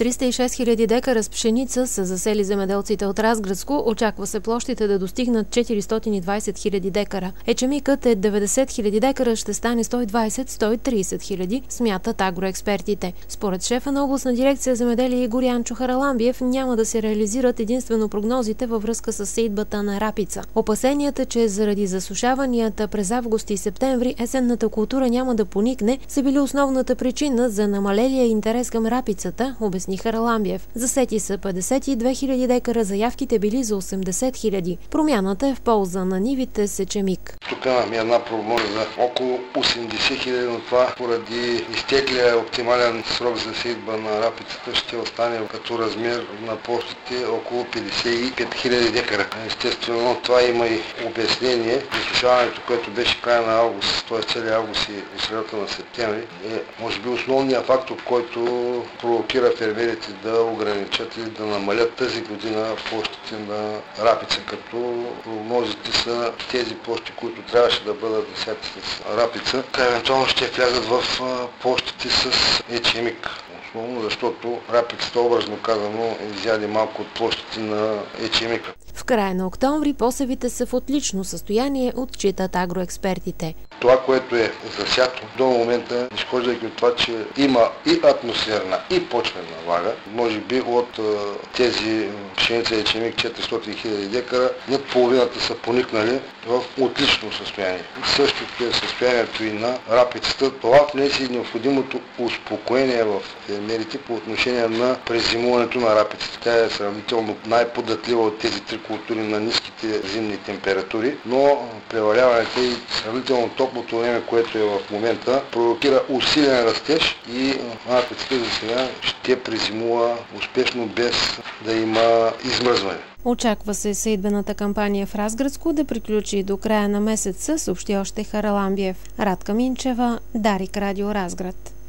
306 хиляди декара с пшеница са засели земеделците от Разградско. Очаква се площите да достигнат 420 хиляди декара. Ечемикът е 90 хиляди декара, ще стане 120-130 хиляди, смятат агроекспертите. Според шефа на областна дирекция земеделие Игор Янчо Хараламбиев няма да се реализират единствено прогнозите във връзка с сеитбата на рапица. Опасенията, че заради засушаванията през август и септември есенната култура няма да поникне, са били основната причина за намалелия интерес към рапицата, обясни Хараламбиев. Засети са 52 хиляди декара, заявките били за 80 хиляди. Промяната е в полза на нивите с ечемик. Тук имаме една прогноза за около 80 хиляди, но това поради изтеклия оптимален срок за сеитба на рапицата ще остане като размер на площите около 55 хиляди декара. Естествено, това има и обяснение. Засушаването, което беше края на август, т.е. целия август и средата на септември, е може би основният фактор, който провокира фермерите да ограничат или да намалят тази година площите на рапица, като прогнозите са тези площи, които трябваше да бъдат засяти с рапица, евентуално ще влязат в площите с ечемик. Основно защото рапицата, образно казано, изяде малко от площите на ечемика. В края на октомври посевите са в отлично състояние, отчитат агроекспертите. Това, което е засято до момента, изхождайки от това, че има и атмосферна, и почвена влага, може би от тези пшеница и ечемик 400 хиляди декара, над половината са поникнали в отлично състояние. Същото е състоянието и на рапицата. Това внесе необходимото успокоение в фермерите по отношение на презимуването на рапицата. Тя е сравнително най-податлива от тези три култури на ниските зимни температури, но преваляването и сравнително топлото време, което е в момента, провокира усилен растеж и рапицата за сега ще презимува успешно без да има измръзване. Очаква се сеитбената кампания в Разградско да приключи до края на месеца, съобщи още Хараламбиев. Радка Минчева, Дарик Радио Разград.